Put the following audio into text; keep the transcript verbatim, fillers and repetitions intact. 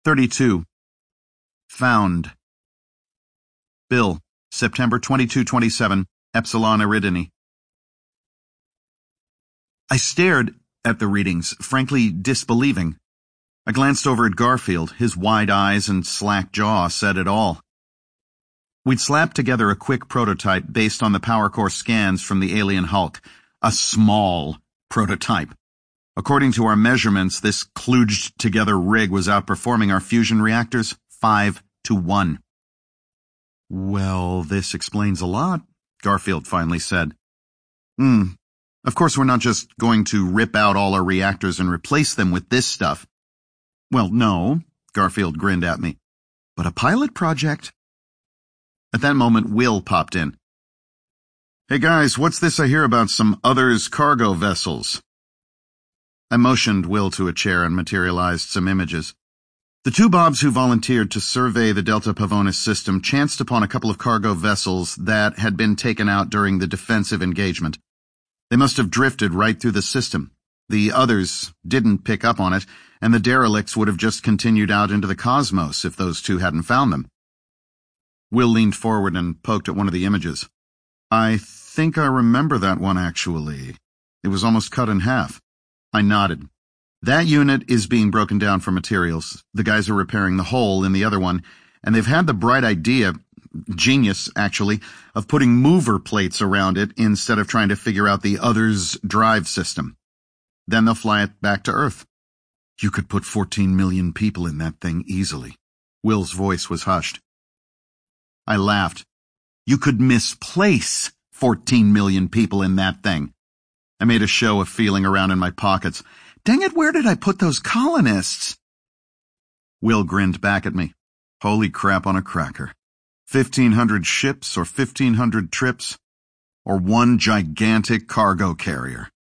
thirty-two. Found. Bill, September twenty-second twenty-seven, Epsilon Eridani. I stared at the readings, frankly disbelieving. I glanced over at Garfield. His wide eyes and slack jaw said it all. We'd slapped together a quick prototype based on the power core scans from the alien Hulk. A small prototype. According to our measurements, this kludged-together rig was outperforming our fusion reactors five to one. Well, this explains a lot, Garfield finally said. Hmm. Of course, we're not just going to rip out all our reactors and replace them with this stuff. Well, no, Garfield grinned at me. But a pilot project? At that moment, Will popped in. Hey guys, what's this I hear about some others cargo vessels? I motioned Will to a chair and materialized some images. The two Bobs who volunteered to survey the Delta Pavonis system chanced upon a couple of cargo vessels that had been taken out during the defensive engagement. They must have drifted right through the system. The others didn't pick up on it, and the derelicts would have just continued out into the cosmos if those two hadn't found them. Will leaned forward and poked at one of the images. I think I remember that one, actually. It was almost cut in half. I nodded. That unit is being broken down for materials. The guys are repairing the hole in the other one, and they've had the bright idea, genius actually, of putting mover plates around it instead of trying to figure out the other's drive system. Then they'll fly it back to Earth. You could put fourteen million people in that thing easily. Will's voice was hushed. I laughed. You could misplace fourteen million people in that thing. I made a show of feeling around in my pockets. Dang it, where did I put those colonists? Will grinned back at me. Holy crap on a cracker. Fifteen hundred ships or fifteen hundred trips, or one gigantic cargo carrier.